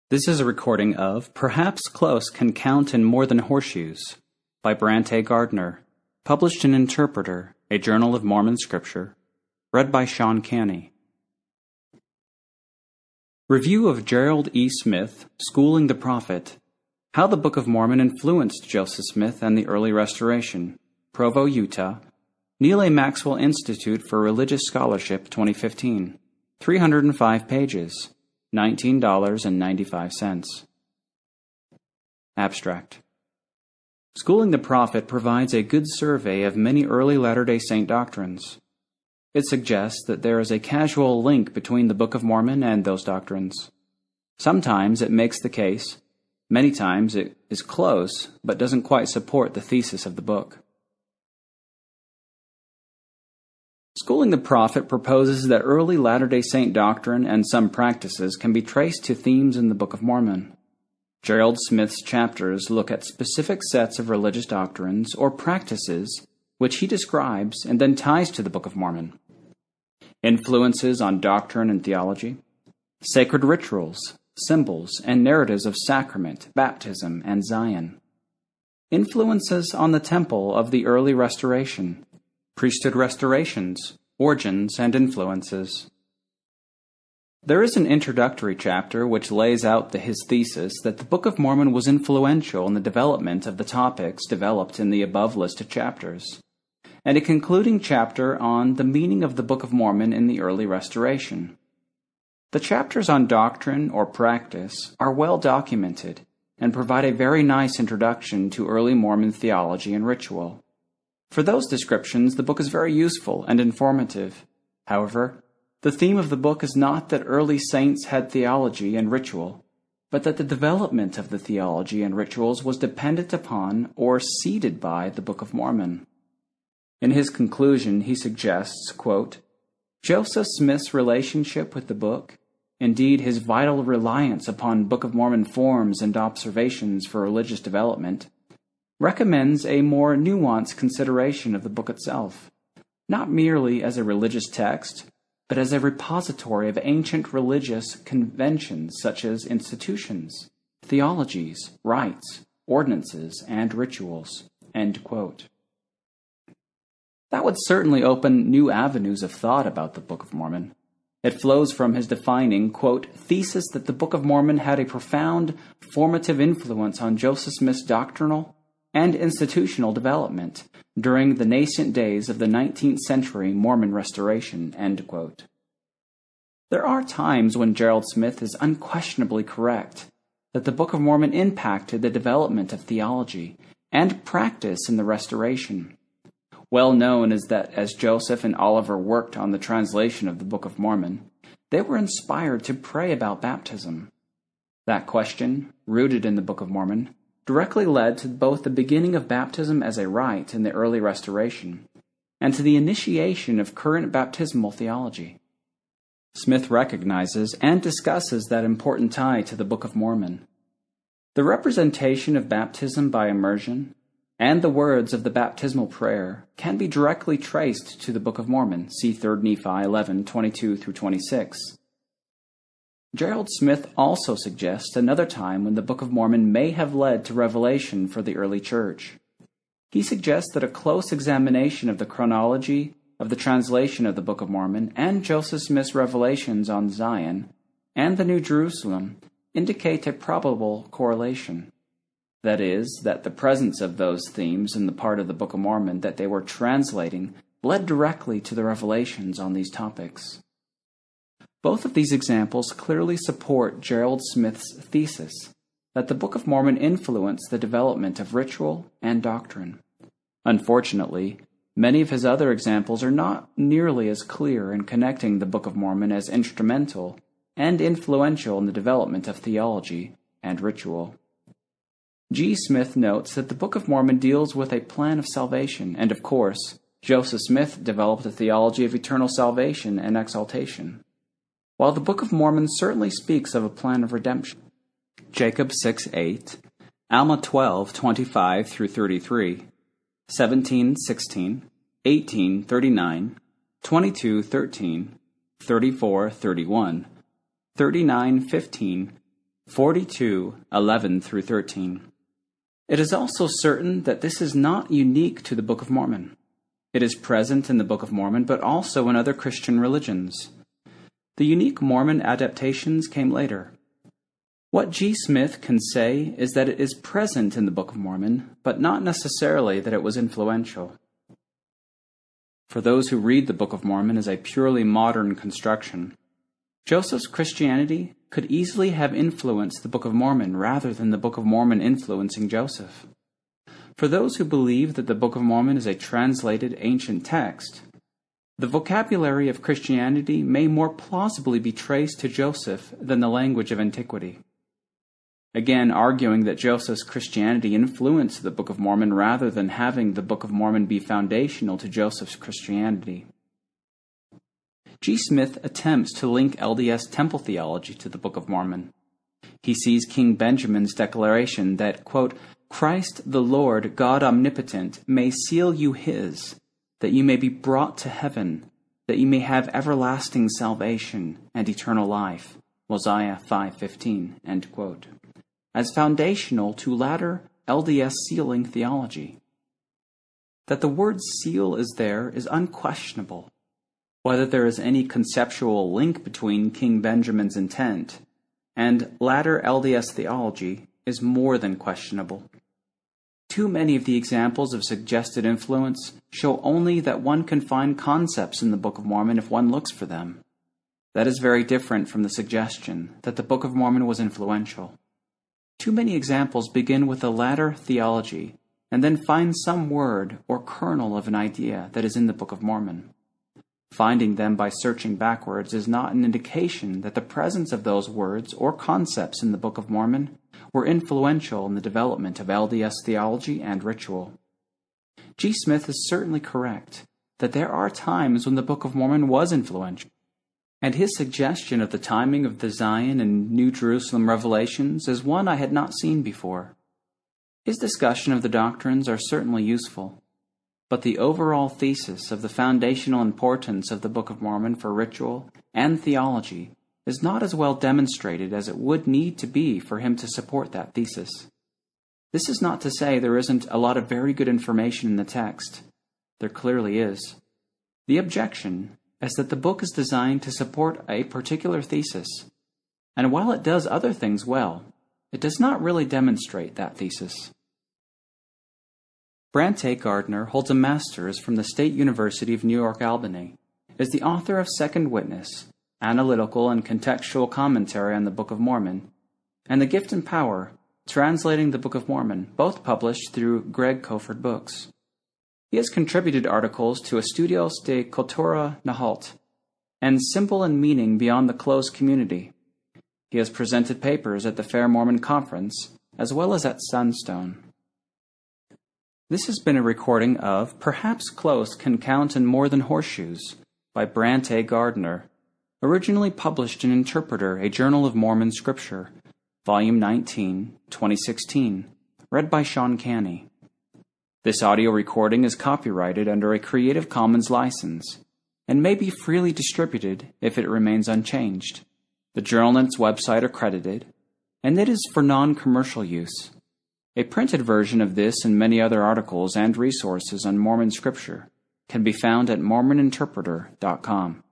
This is a recording of Perhaps Close Can Count in More Than Horseshoes by Brant A. Gardner, published in Interpreter, a Journal of Mormon Scripture, read by Sean Canny. Review of Gerald E. Smith, Schooling the Prophet, How the Book of Mormon Influenced Joseph Smith and the Early Restoration, Provo, Utah, Neal A. Maxwell Institute for Religious Scholarship, 2015, 305 pages. $19.95. Abstract. Schooling the Prophet provides a good survey of many early Latter-day Saint doctrines. It suggests that there is a casual link between the Book of Mormon and those doctrines. Sometimes it makes the case, many times it is close, but doesn't quite support the thesis of the book. Schooling the Prophet proposes that early Latter-day Saint doctrine and some practices can be traced to themes in the Book of Mormon. Gerald Smith's chapters look at specific sets of religious doctrines or practices which he describes and then ties to the Book of Mormon. Influences on doctrine and theology, sacred rituals, symbols, and narratives of sacrament, baptism, and Zion. Influences on the temple of the early restoration, priesthood restorations, origins, and influences. There is an introductory chapter which lays out his thesis that the Book of Mormon was influential in the development of the topics developed in the above listed chapters, and a concluding chapter on the meaning of the Book of Mormon in the early restoration. The chapters on doctrine or practice are well documented and provide a very nice introduction to early Mormon theology and ritual. For those descriptions, the book is very useful and informative. However, the theme of the book is not that early saints had theology and ritual, but that the development of the theology and rituals was dependent upon or seeded by the Book of Mormon. In his conclusion, he suggests, quote, Joseph Smith's relationship with the book, indeed his vital reliance upon Book of Mormon forms and observations for religious development, recommends a more nuanced consideration of the book itself, not merely as a religious text, but as a repository of ancient religious conventions such as institutions, theologies, rites, ordinances, and rituals. End quote. That would certainly open new avenues of thought about the Book of Mormon. It flows from his defining, quote, thesis that the Book of Mormon had a profound formative influence on Joseph Smith's doctrinal and institutional development during the nascent days of the 19th century Mormon restoration, end quote. There are times when Gerald Smith is unquestionably correct that the Book of Mormon impacted the development of theology and practice in the restoration. Well known is that as Joseph and Oliver worked on the translation of the Book of Mormon, they were inspired to pray about baptism. That question, rooted in the Book of Mormon, directly led to both the beginning of baptism as a rite in the early restoration and to the initiation of current baptismal theology. Smith recognizes and discusses that important tie to the Book of Mormon. The representation of baptism by immersion and the words of the baptismal prayer can be directly traced to the Book of Mormon, see 3 Nephi 11, 22-26. Gerald Smith also suggests another time when the Book of Mormon may have led to revelation for the early church. He suggests that a close examination of the chronology of the translation of the Book of Mormon and Joseph Smith's revelations on Zion and the New Jerusalem indicate a probable correlation. That is, that the presence of those themes in the part of the Book of Mormon that they were translating led directly to the revelations on these topics. Both of these examples clearly support Gerald Smith's thesis that the Book of Mormon influenced the development of ritual and doctrine. Unfortunately, many of his other examples are not nearly as clear in connecting the Book of Mormon as instrumental and influential in the development of theology and ritual. G. Smith notes that the Book of Mormon deals with a plan of salvation, and of course, Joseph Smith developed a theology of eternal salvation and exaltation, while the Book of Mormon certainly speaks of a plan of redemption. Jacob 6:8, Alma 12:25-33, 17:16, 18:39, 22:13, 34:31, 39:15, 42:11-13. It is also certain that this is not unique to the Book of Mormon. It is present in the Book of Mormon, but also in other Christian religions. The unique Mormon adaptations came later. What G. Smith can say is that it is present in the Book of Mormon, but not necessarily that it was influential. For those who read the Book of Mormon as a purely modern construction, Joseph's Christianity could easily have influenced the Book of Mormon rather than the Book of Mormon influencing Joseph. For those who believe that the Book of Mormon is a translated ancient text, the vocabulary of Christianity may more plausibly be traced to Joseph than the language of antiquity. Again, arguing that Joseph's Christianity influenced the Book of Mormon rather than having the Book of Mormon be foundational to Joseph's Christianity. G. Smith attempts to link LDS temple theology to the Book of Mormon. He sees King Benjamin's declaration that, quote, Christ the Lord, God omnipotent, may seal you his, that you may be brought to heaven, that you may have everlasting salvation and eternal life, Mosiah 5:15, end quote, as foundational to latter LDS sealing theology. That the word seal is there is unquestionable. Whether there is any conceptual link between King Benjamin's intent and latter LDS theology is more than questionable. Too many of the examples of suggested influence show only that one can find concepts in the Book of Mormon if one looks for them. That is very different from the suggestion that the Book of Mormon was influential. Too many examples begin with the latter theology and then find some word or kernel of an idea that is in the Book of Mormon. Finding them by searching backwards is not an indication that the presence of those words or concepts in the Book of Mormon were influential in the development of LDS theology and ritual. G. Smith is certainly correct that there are times when the Book of Mormon was influential, and his suggestion of the timing of the Zion and New Jerusalem revelations is one I had not seen before. His discussion of the doctrines are certainly useful, but the overall thesis of the foundational importance of the Book of Mormon for ritual and theology is not as well demonstrated as it would need to be for him to support that thesis. This is not to say there isn't a lot of very good information in the text. There clearly is. The objection is that the book is designed to support a particular thesis, and while it does other things well, it does not really demonstrate that thesis. Brante Gardner holds a master's from the State University of New York, Albany, is the author of Second Witness, Analytical and Contextual Commentary on the Book of Mormon, and The Gift and Power, Translating the Book of Mormon, both published through Greg Koford Books. He has contributed articles to Estudios de Cultura Nahalt and Symbol and Meaning Beyond the Closed Community. He has presented papers at the Fair Mormon Conference, as well as at Sunstone. This has been a recording of Perhaps Close Can Count in More Than Horseshoes by Brante Gardner, originally published in Interpreter, a Journal of Mormon Scripture, Volume 19, 2016, read by Sean Canny. This audio recording is copyrighted under a Creative Commons license and may be freely distributed if it remains unchanged. The journal and its website are credited, and it is for non-commercial use. A printed version of this and many other articles and resources on Mormon Scripture can be found at mormoninterpreter.com.